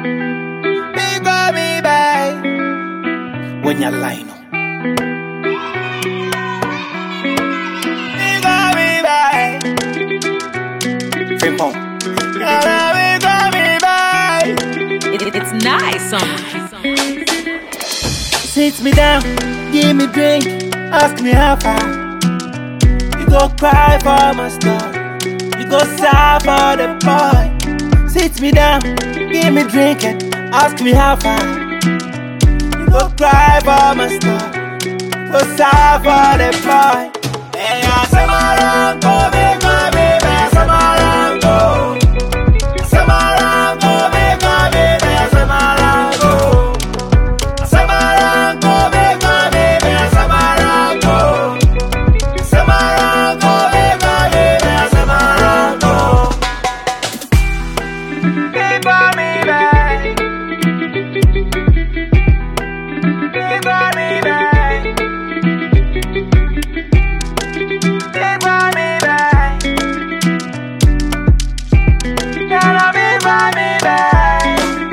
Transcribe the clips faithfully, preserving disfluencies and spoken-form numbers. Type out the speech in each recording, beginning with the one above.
Me go me by when you line up. Me go me by Frimpong. Me go me by. It, it, it's nice, son. Sit me down, give me drink, ask me how far. You go cry for my story, you go sigh for the boy. Sit me down, give me drink and ask me how far. You go cry for my story, go sigh for the boy. Hey, I say my run, go make my baby, say my run, go. Say my run, go make my baby, say my run, go. Say my run, go make my baby, say my run, go. Say my run, go make my baby, say my run, go. Keep on me back. Keep on me back. Keep on me back. Gotta be by me back.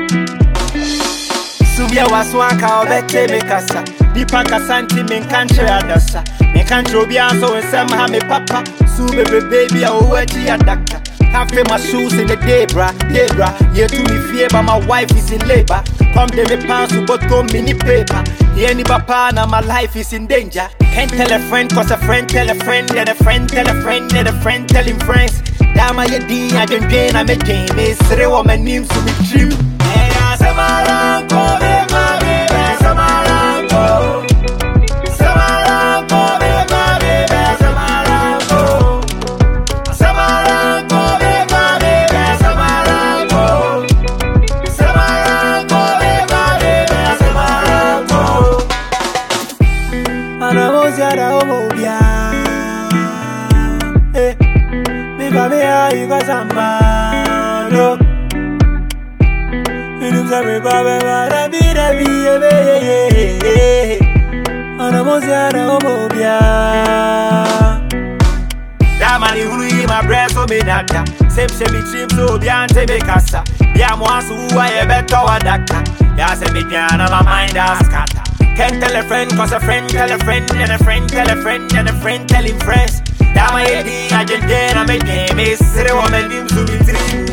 Subia waswanka obete me kasa. Dipa kasanti me country adasa. Me country obia so we sem ha me papa. Su baby baby a oweji a doctor. Can't feel my shoes in the day, bra, day, bra. Yeah, to me fear, but my wife is in labor. Come to me pants to bottom mini paper. Yeah, ni papa, now my life is in danger. Can't tell a friend, cause a friend tell a friend, then a friend tell a friend, then a friend telling friends. Damn, I did, I didn't gain, I'm a game. It's three woman names to be true. Hey, I say my run, go, make my baby, say my run, go. Say my run, go, make my baby, say my run, go. Say my run, go. Yada homobia, eh? Me familia you got some man, no. You know some people are be the be eh? Anamos yada homobia. That man who in my breast so me nada. Same same me trim so biante me casa. Yeah, mo asu who I better wa doctor. Yeah, say me jana my mind a scatter. Can't tell a friend, cause a friend tell a friend, and a friend tell a friend, and a friend telling friends. That my idea, I just did, I'm a game, it's three women, to be three.